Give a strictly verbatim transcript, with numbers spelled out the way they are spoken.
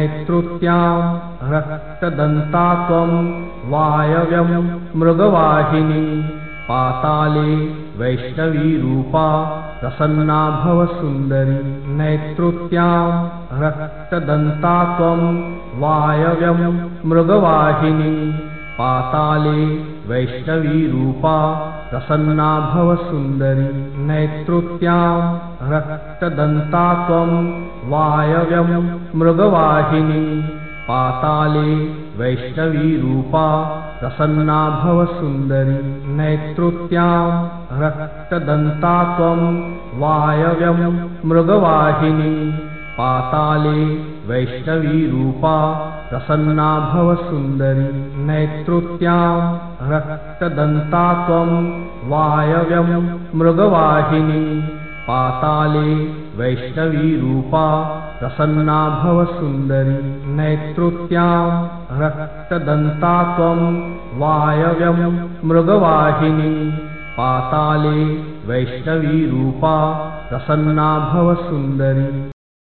नैतृत्यां रक्तदन्ता त्वं वायव्यं मृगवाहिनी पाताले वैष्णवीरूपा प्रसन्ना भव सुन्दरी नैतृत्यां रक्तदन्ता त्वं वायव्यं मृगवाहिनी पाताले वैष्णवीरूपा प्रसन्ना भव सुन्दरी नैतृत्यां रक्तदन्ता त्वं वायव्यं मृगवाहिनी पाताले वैष्णवीरूपा प्रसन्ना भव सुन्दरी नैतृत्यां रक्तदन्ता त्वं वायव्यं मृगवाहिनी पाताले वैष्णवीरूपा प्रसन्ना भव सुन्दरी नैतृत्यां रक्तदन्ता त्वं वायव्यं मृगवाहिनी पाताले वैष्णवीरूपा प्रसन्ना भव सुन्दरी नैतृत्यां रक्तदन्ता त्वं वायव्यं मृगवाहिनी पाताले वैष्णवीरूपा प्रसन्ना भव सुन्दरी।